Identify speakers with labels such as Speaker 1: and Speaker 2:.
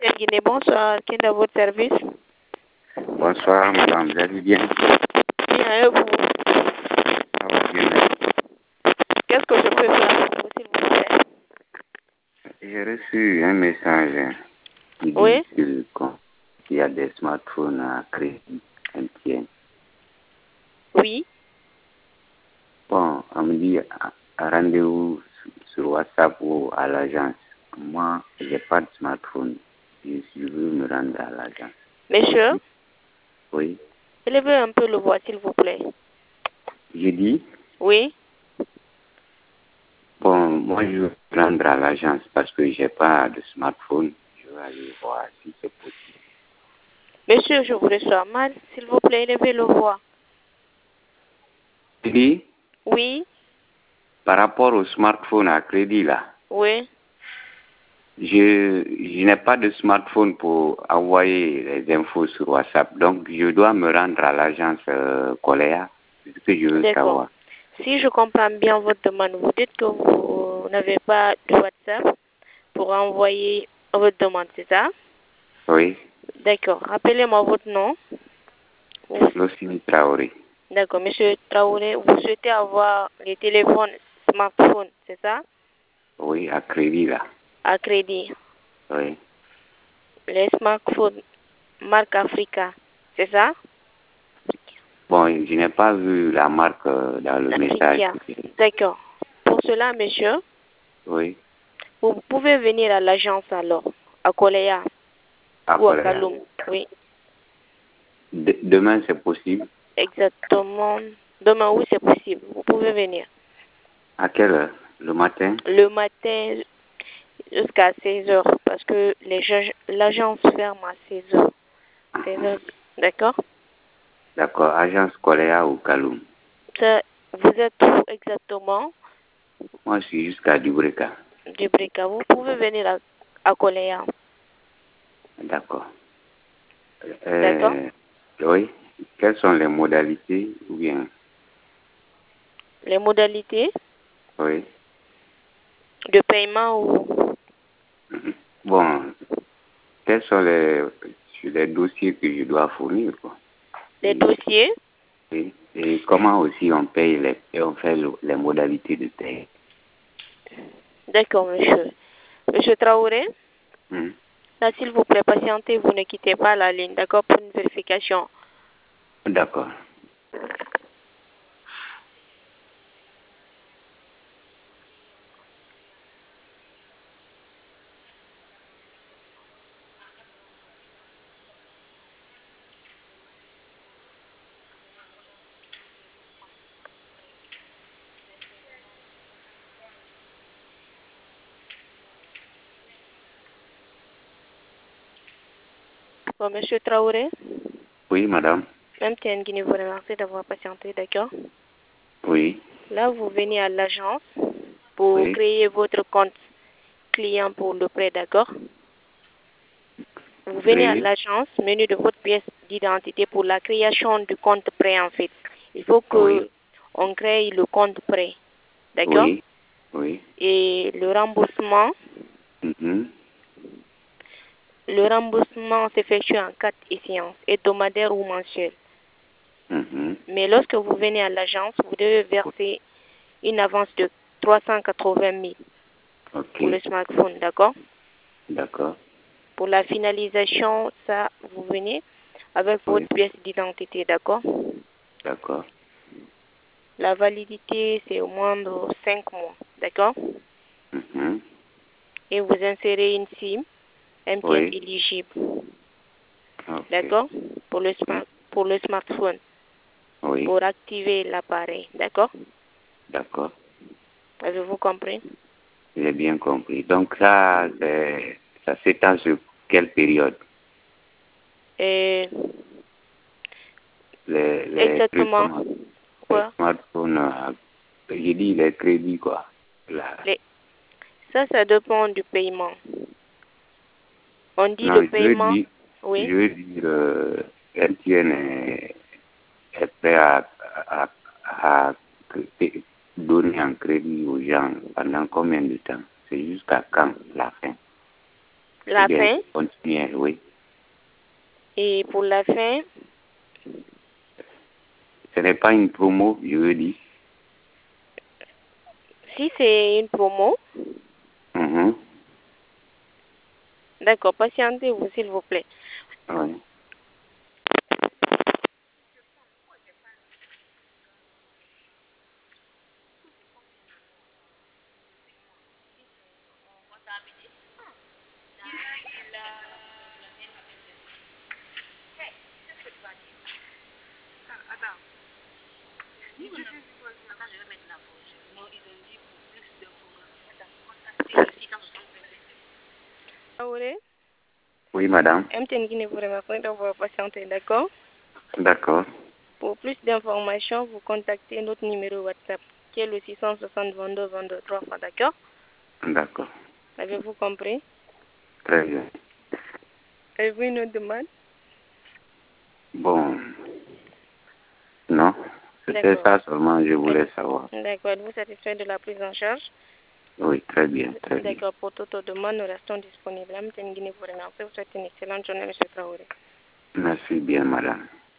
Speaker 1: MTN Guinée, bonsoir. Qui est à votre service?
Speaker 2: Bonsoir, madame. Vous allez bien?
Speaker 1: Bien, et vous?
Speaker 2: Ça va bien, merci.
Speaker 1: Qu'est-ce que je peux faire pour vous, s'il vous plaît?
Speaker 2: J'ai reçu un message qui dit
Speaker 1: Oui?
Speaker 2: qu'il y a des smartphones à crédit MTN.
Speaker 1: Oui?
Speaker 2: Bon, on me dit rendez-vous sur WhatsApp ou à l'agence. Moi, j'ai pas de smartphone. Je veux me rendre à l'agence.
Speaker 1: Monsieur,
Speaker 2: Oui.
Speaker 1: élevez un peu le voix, s'il vous plaît.
Speaker 2: J'ai dit,
Speaker 1: Oui?
Speaker 2: bon, moi, je veux me rendre à l'agence parce que j'ai pas de smartphone. Je veux aller voir si c'est possible.
Speaker 1: Monsieur, je vous reçois mal. S'il vous plaît, élevez le voix.
Speaker 2: J'ai dit,
Speaker 1: Oui?
Speaker 2: par rapport au smartphone à crédit, là,
Speaker 1: Oui?
Speaker 2: je n'ai pas de smartphone pour envoyer les infos sur WhatsApp. Donc, je dois me rendre à l'agence Coléa. C'est ce que je veux
Speaker 1: D'accord.
Speaker 2: savoir.
Speaker 1: Si je comprends bien votre demande, vous dites que vous n'avez pas de WhatsApp pour envoyer votre demande, c'est ça?
Speaker 2: Oui,
Speaker 1: D'accord. Rappelez-moi votre nom.
Speaker 2: Losini Traoré.
Speaker 1: D'accord. Monsieur Traoré, vous souhaitez avoir les téléphones smartphones, c'est ça?
Speaker 2: Oui, à crédit, là.
Speaker 1: À crédit.
Speaker 2: Oui.
Speaker 1: Les smartphones marque Africa, c'est ça?
Speaker 2: Bon, je n'ai pas vu la marque dans le message.
Speaker 1: Africa. D'accord. Pour cela, monsieur,
Speaker 2: Oui,
Speaker 1: vous pouvez venir à l'agence alors, à Koleya
Speaker 2: à
Speaker 1: ou à
Speaker 2: Coléa.
Speaker 1: Kaloum. Oui,
Speaker 2: Demain, c'est possible.
Speaker 1: exactement. Demain, oui, c'est possible. Vous pouvez venir.
Speaker 2: À quelle heure? Le matin?
Speaker 1: Le matin jusqu'à 16 heures, parce que l'agence ferme à 16 heures. 16 heures. D'accord?
Speaker 2: D'accord, agence Coléa ou Kaloum.
Speaker 1: Vous êtes où exactement?
Speaker 2: Moi, je suis jusqu'à Dubreka.
Speaker 1: Du Brika. Vous pouvez venir à Koleya.
Speaker 2: D'accord.
Speaker 1: D'accord?
Speaker 2: Oui. Quelles sont les modalités ou bien?
Speaker 1: Les modalités
Speaker 2: Oui.
Speaker 1: de paiement ou
Speaker 2: Bon, quels sont les dossiers que je dois fournir, quoi?
Speaker 1: les dossiers?
Speaker 2: Et comment aussi on paye et on fait les modalités de paie?
Speaker 1: D'accord, monsieur. Monsieur Traoré,
Speaker 2: Hmm.
Speaker 1: là, s'il vous plaît, patientez, vous ne quittez pas la ligne, d'accord, pour une vérification.
Speaker 2: D'accord.
Speaker 1: Bon, monsieur Traoré,
Speaker 2: Oui, madame.
Speaker 1: MTN Guinée vous remercie d'avoir patienté, d'accord?
Speaker 2: Oui.
Speaker 1: Là, vous venez à l'agence pour
Speaker 2: Oui.
Speaker 1: créer votre compte client pour le prêt, d'accord? Vous venez à
Speaker 2: Créer.
Speaker 1: l'agence, menu de votre pièce d'identité pour la création du compte prêt, en fait. Il faut que
Speaker 2: Oui.
Speaker 1: on crée le compte prêt, d'accord?
Speaker 2: Oui. Oui.
Speaker 1: Et le remboursement
Speaker 2: Mhm.
Speaker 1: s'effectue en 4 échéances, hebdomadaires ou mensuelles.
Speaker 2: Mhm.
Speaker 1: Mais lorsque vous venez à l'agence, vous devez verser une avance de 380 000
Speaker 2: Ok.
Speaker 1: pour le smartphone, d'accord?
Speaker 2: D'accord.
Speaker 1: Pour la finalisation, ça, vous venez avec
Speaker 2: Oui.
Speaker 1: votre pièce d'identité, d'accord?
Speaker 2: D'accord.
Speaker 1: La validité, c'est au moins de 5 mois, d'accord?
Speaker 2: Mhm.
Speaker 1: Et vous insérez une SIM MTN
Speaker 2: Oui.
Speaker 1: éligible,
Speaker 2: Ok.
Speaker 1: d'accord? Pour le
Speaker 2: Hmm.
Speaker 1: smartphone,
Speaker 2: Oui.
Speaker 1: pour activer l'appareil, d'accord?
Speaker 2: D'accord.
Speaker 1: Avez-vous compris?
Speaker 2: J'ai bien compris. Donc ça s'étend sur quelle période?
Speaker 1: Et
Speaker 2: Les trucs
Speaker 1: exactement
Speaker 2: comme les
Speaker 1: quoi?
Speaker 2: smartphones, j'ai dit les crédits, quoi. Là.
Speaker 1: Ça dépend du paiement. On dit
Speaker 2: Non,
Speaker 1: le paiement,
Speaker 2: je
Speaker 1: oui.
Speaker 2: veux dire, MTN est prêt à donner un crédit aux gens pendant combien de temps? C'est jusqu'à quand la fin?
Speaker 1: La
Speaker 2: bien,
Speaker 1: fin.
Speaker 2: continuez, oui.
Speaker 1: Et pour la fin,
Speaker 2: Ce n'est pas une promo, je veux dire.
Speaker 1: si c'est une promo,
Speaker 2: Mhm.
Speaker 1: d'accord, patientez-vous s'il vous plaît.
Speaker 2: Oui.
Speaker 1: Traoré,
Speaker 2: Oui, madame.
Speaker 1: MTN Guinée vous remercie d'avoir patienté, d'accord?
Speaker 2: D'accord.
Speaker 1: Pour plus d'informations, vous contactez notre numéro WhatsApp, qui est le 660 22 22 3 fois, d'accord?
Speaker 2: D'accord.
Speaker 1: Avez-vous compris?
Speaker 2: Très bien.
Speaker 1: Avez-vous une autre demande?
Speaker 2: Bon, non. C'était
Speaker 1: D'accord.
Speaker 2: ça seulement, je voulais savoir.
Speaker 1: D'accord. Êtes-vous satisfait de la prise en charge?
Speaker 2: Oui, très bien, très bien.
Speaker 1: D'accord. Pour toute autre demande, nous restons disponibles. MTN Guinée vous remercie. Vous souhaite une excellente journée, M. Traoré.
Speaker 2: Merci bien, madame.